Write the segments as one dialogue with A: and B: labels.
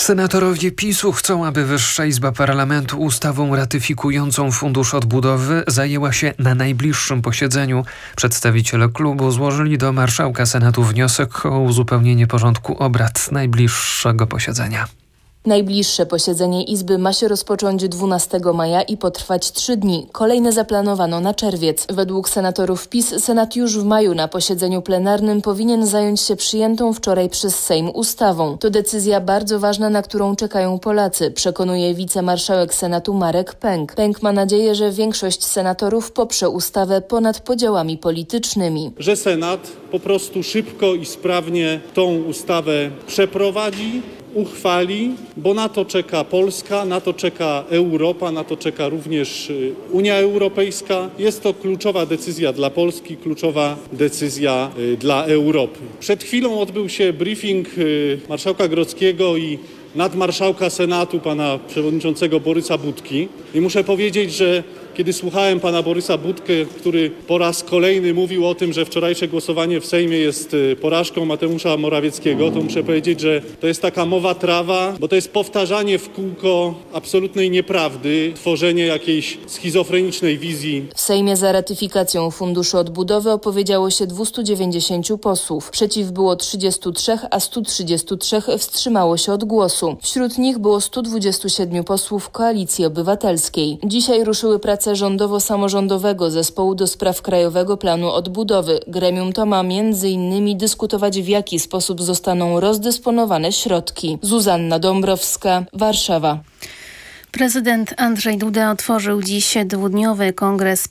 A: Senatorowie PiS-u chcą, aby Wyższa Izba Parlamentu ustawą ratyfikującą Fundusz Odbudowy zajęła się na najbliższym posiedzeniu. Przedstawiciele klubu złożyli do marszałka Senatu wniosek o uzupełnienie porządku obrad najbliższego posiedzenia.
B: Najbliższe posiedzenie Izby ma się rozpocząć 12 maja i potrwać 3 dni. Kolejne zaplanowano na czerwiec. Według senatorów PiS Senat już w maju na posiedzeniu plenarnym powinien zająć się przyjętą wczoraj przez Sejm ustawą. To decyzja bardzo ważna, na którą czekają Polacy, przekonuje wicemarszałek Senatu Marek Pęk. Pęk ma nadzieję, że większość senatorów poprze ustawę ponad podziałami politycznymi.
C: Że Senat po prostu szybko i sprawnie tą ustawę przeprowadzi, uchwali, bo na to czeka Polska, na to czeka Europa, na to czeka również Unia Europejska. Jest to kluczowa decyzja dla Polski, kluczowa decyzja dla Europy. Przed chwilą odbył się briefing marszałka Grodzkiego i nadmarszałka Senatu, pana przewodniczącego Borysa Budki. I muszę powiedzieć, że kiedy słuchałem pana Borysa Budkę, który po raz kolejny mówił o tym, że wczorajsze głosowanie w Sejmie jest porażką Mateusza Morawieckiego, to muszę powiedzieć, że to jest taka mowa trawa, bo to jest powtarzanie w kółko absolutnej nieprawdy, tworzenie jakiejś schizofrenicznej wizji.
B: W Sejmie za ratyfikacją Funduszu Odbudowy opowiedziało się 290 posłów. Przeciw było 33, a 133 wstrzymało się od głosu. Wśród nich było 127 posłów Koalicji Obywatelskiej. Dzisiaj ruszyły prace rządowo-samorządowego Zespołu do spraw Krajowego Planu Odbudowy. Gremium to ma m.in. dyskutować, w jaki sposób zostaną rozdysponowane środki. Zuzanna Dąbrowska, Warszawa.
D: Prezydent Andrzej Duda otworzył dziś dwudniowy Kongres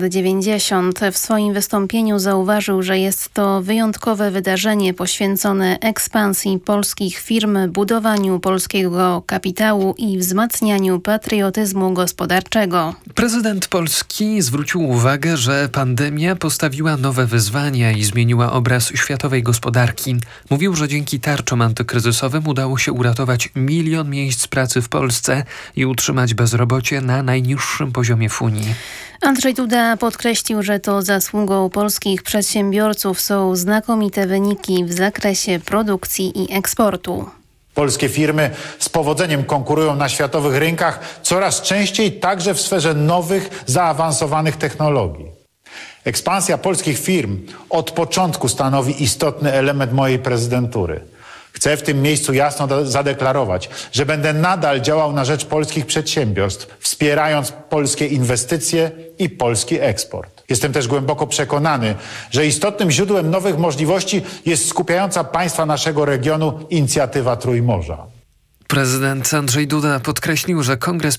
D: 590. W swoim wystąpieniu zauważył, że jest to wyjątkowe wydarzenie poświęcone ekspansji polskich firm, budowaniu polskiego kapitału i wzmacnianiu patriotyzmu gospodarczego.
A: Prezydent Polski zwrócił uwagę, że pandemia postawiła nowe wyzwania i zmieniła obraz światowej gospodarki. Mówił, że dzięki tarczom antykryzysowym udało się uratować 1 milion miejsc pracy w Polsce i utrzymać bezrobocie na najniższym poziomie w Unii.
D: Andrzej Duda podkreślił, że to zasługą polskich przedsiębiorców są znakomite wyniki w zakresie produkcji i eksportu.
E: Polskie firmy z powodzeniem konkurują na światowych rynkach, coraz częściej także w sferze nowych, zaawansowanych technologii. Ekspansja polskich firm od początku stanowi istotny element mojej prezydentury. Chcę w tym miejscu jasno zadeklarować, że będę nadal działał na rzecz polskich przedsiębiorstw, wspierając polskie inwestycje i polski eksport. Jestem też głęboko przekonany, że istotnym źródłem nowych możliwości jest skupiająca państwa naszego regionu inicjatywa Trójmorza.
A: Prezydent Andrzej Duda podkreślił, że Kongres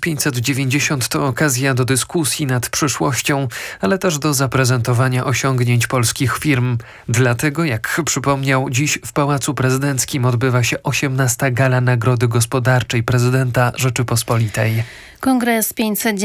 A: 590 to okazja do dyskusji nad przyszłością, ale też do zaprezentowania osiągnięć polskich firm. Dlatego, jak przypomniał, dziś w Pałacu Prezydenckim odbywa się 18. Gala Nagrody Gospodarczej Prezydenta Rzeczypospolitej.
D: Kongres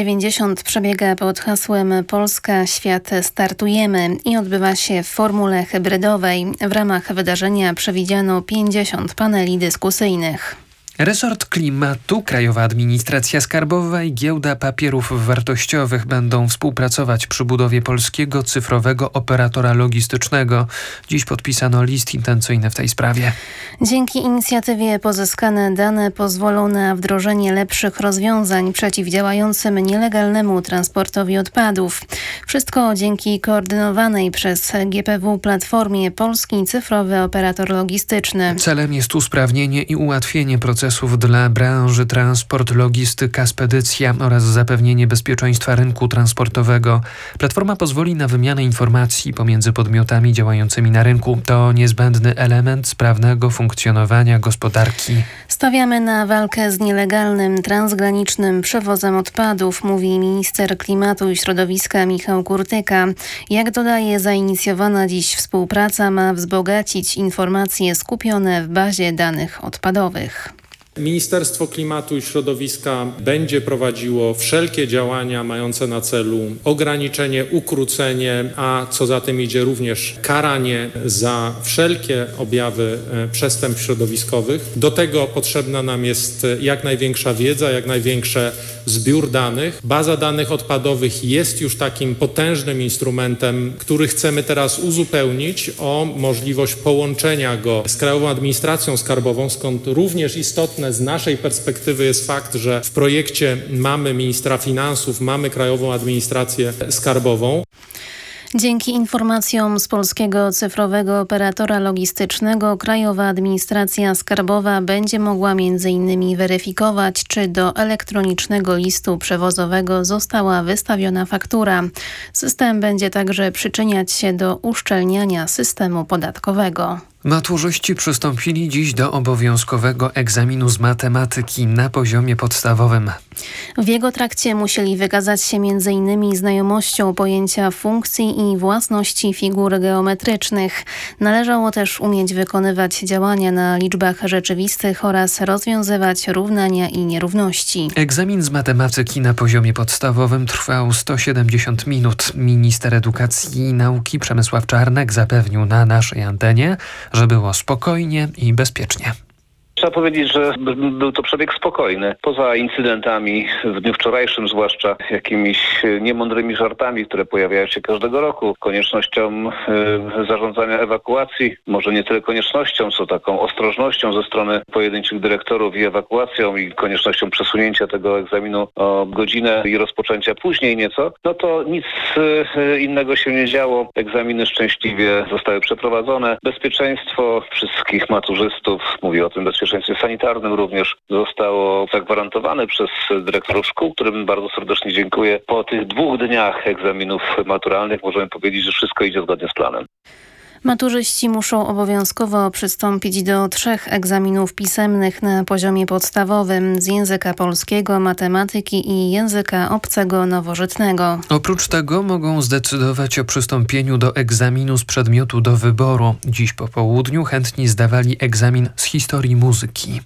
D: 590 przebiega pod hasłem Polska, świat, startujemy i odbywa się w formule hybrydowej. W ramach wydarzenia przewidziano 50 paneli dyskusyjnych.
A: Resort Klimatu, Krajowa Administracja Skarbowa i Giełda Papierów Wartościowych będą współpracować przy budowie polskiego cyfrowego operatora logistycznego. Dziś podpisano list intencyjny w tej sprawie.
D: Dzięki inicjatywie pozyskane dane pozwolą na wdrożenie lepszych rozwiązań przeciwdziałającym nielegalnemu transportowi odpadów. Wszystko dzięki koordynowanej przez GPW platformie Polski Cyfrowy Operator Logistyczny.
A: Celem jest usprawnienie i ułatwienie procesów dla branży transport, logistyka, spedycja oraz zapewnienie bezpieczeństwa rynku transportowego. Platforma pozwoli na wymianę informacji pomiędzy podmiotami działającymi na rynku. To niezbędny element sprawnego funkcjonowania gospodarki.
D: Stawiamy na walkę z nielegalnym, transgranicznym przewozem odpadów, mówi minister klimatu i środowiska Michał Kurtyka. Jak dodaje, zainicjowana dziś współpraca ma wzbogacić informacje skupione w bazie danych odpadowych.
F: Ministerstwo Klimatu i Środowiska będzie prowadziło wszelkie działania mające na celu ograniczenie, ukrócenie, a co za tym idzie również karanie za wszelkie objawy przestępstw środowiskowych. Do tego potrzebna nam jest jak największa wiedza, jak największy zbiór danych. Baza danych odpadowych jest już takim potężnym instrumentem, który chcemy teraz uzupełnić o możliwość połączenia go z Krajową Administracją Skarbową, skąd również istotne Ważne z naszej perspektywy jest fakt, że w projekcie mamy ministra finansów, mamy Krajową Administrację Skarbową.
D: Dzięki informacjom z Polskiego Cyfrowego Operatora Logistycznego Krajowa Administracja Skarbowa będzie mogła m.in. weryfikować, czy do elektronicznego listu przewozowego została wystawiona faktura. System będzie także przyczyniać się do uszczelniania systemu podatkowego.
A: Maturzyści przystąpili dziś do obowiązkowego egzaminu z matematyki na poziomie podstawowym.
D: W jego trakcie musieli wykazać się m.in. znajomością pojęcia funkcji i własności figur geometrycznych. Należało też umieć wykonywać działania na liczbach rzeczywistych oraz rozwiązywać równania i nierówności.
A: Egzamin z matematyki na poziomie podstawowym trwał 170 minut. Minister Edukacji i Nauki Przemysław Czarnek zapewnił na naszej antenie, że było spokojnie i bezpiecznie.
G: Trzeba powiedzieć, że był to przebieg spokojny. Poza incydentami w dniu wczorajszym, zwłaszcza jakimiś niemądrymi żartami, które pojawiają się każdego roku, koniecznością zarządzania ewakuacji, może nie tyle koniecznością, co taką ostrożnością ze strony pojedynczych dyrektorów i ewakuacją i koniecznością przesunięcia tego egzaminu o godzinę i rozpoczęcia później nieco, no to nic innego się nie działo. Egzaminy szczęśliwie zostały przeprowadzone. Bezpieczeństwo wszystkich maturzystów, mówię o tym bezpieczeństwie sanitarnym również, zostało zagwarantowane przez dyrektorów szkół, którym bardzo serdecznie dziękuję. Po tych 2 dniach egzaminów maturalnych możemy powiedzieć, że wszystko idzie zgodnie z planem.
D: Maturzyści muszą obowiązkowo przystąpić do 3 egzaminów pisemnych na poziomie podstawowym z języka polskiego, matematyki i języka obcego nowożytnego.
A: Oprócz tego mogą zdecydować o przystąpieniu do egzaminu z przedmiotu do wyboru. Dziś po południu chętni zdawali egzamin z historii muzyki.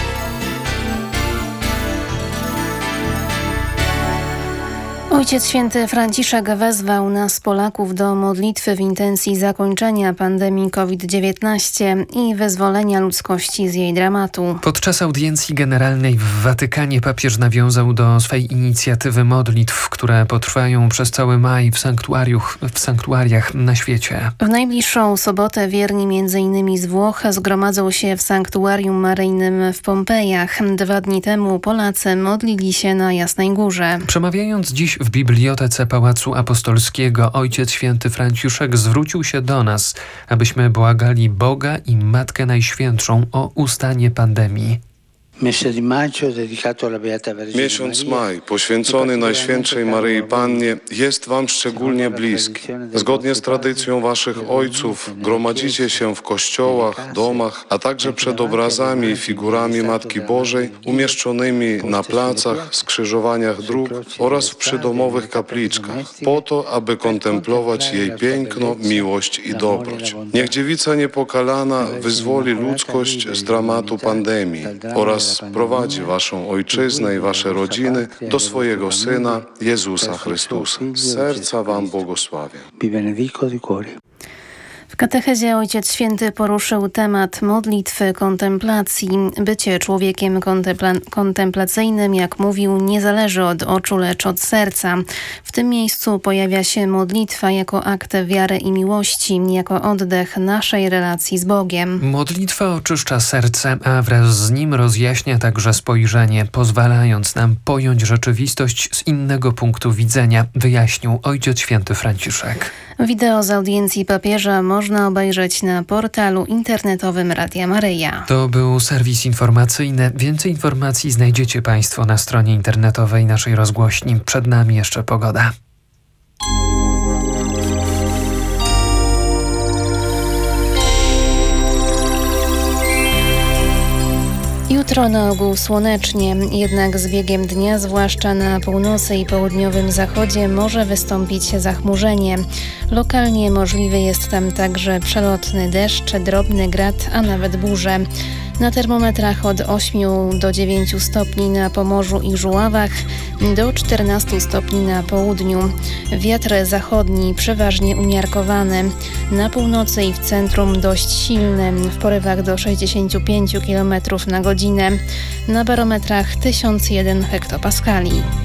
D: Ojciec Święty Franciszek wezwał nas, Polaków, do modlitwy w intencji zakończenia pandemii COVID-19 i wyzwolenia ludzkości z jej dramatu.
A: Podczas audiencji generalnej w Watykanie papież nawiązał do swej inicjatywy modlitw, które potrwają przez cały maj w sanktuariach na świecie.
D: W najbliższą sobotę wierni m.in. z Włoch zgromadzą się w sanktuarium maryjnym w Pompejach. 2 dni temu Polacy modlili się na Jasnej Górze.
A: Przemawiając dziś w bibliotece Pałacu Apostolskiego, Ojciec Święty Franciszek zwrócił się do nas, abyśmy błagali Boga i Matkę Najświętszą o ustanie pandemii.
H: Miesiąc maj, poświęcony Najświętszej Maryi Pannie, jest Wam szczególnie bliski. Zgodnie z tradycją Waszych ojców gromadzicie się w kościołach, domach, a także przed obrazami i figurami Matki Bożej umieszczonymi na placach, skrzyżowaniach dróg oraz w przydomowych kapliczkach, po to, aby kontemplować jej piękno, miłość i dobroć. Niech Dziewica Niepokalana wyzwoli ludzkość z dramatu pandemii oraz prowadzi Waszą ojczyznę i Wasze rodziny do swojego Syna, Jezusa Chrystusa. Z serca Wam błogosławię.
D: W katechezie Ojciec Święty poruszył temat modlitwy, kontemplacji. Bycie człowiekiem kontemplacyjnym, jak mówił, nie zależy od oczu, lecz od serca. W tym miejscu pojawia się modlitwa jako akt wiary i miłości, jako oddech naszej relacji z Bogiem.
A: Modlitwa oczyszcza serce, a wraz z nim rozjaśnia także spojrzenie, pozwalając nam pojąć rzeczywistość z innego punktu widzenia, wyjaśnił Ojciec Święty Franciszek.
D: Wideo z audiencji papieża można obejrzeć na portalu internetowym Radia Maryja.
A: To był serwis informacyjny. Więcej informacji znajdziecie Państwo na stronie internetowej naszej rozgłośni. Przed nami jeszcze pogoda.
D: Jutro na ogół słonecznie, jednak z biegiem dnia, zwłaszcza na północy i południowym zachodzie, może wystąpić zachmurzenie. Lokalnie możliwy jest tam także przelotny deszcz, drobny grad, a nawet burze. Na termometrach od 8 do 9 stopni na Pomorzu i Żuławach, do 14 stopni na południu. Wiatr zachodni przeważnie umiarkowany. Na północy i w centrum dość silny, w porywach do 65 km na godzinę. Na barometrach 1001 hektopaskali.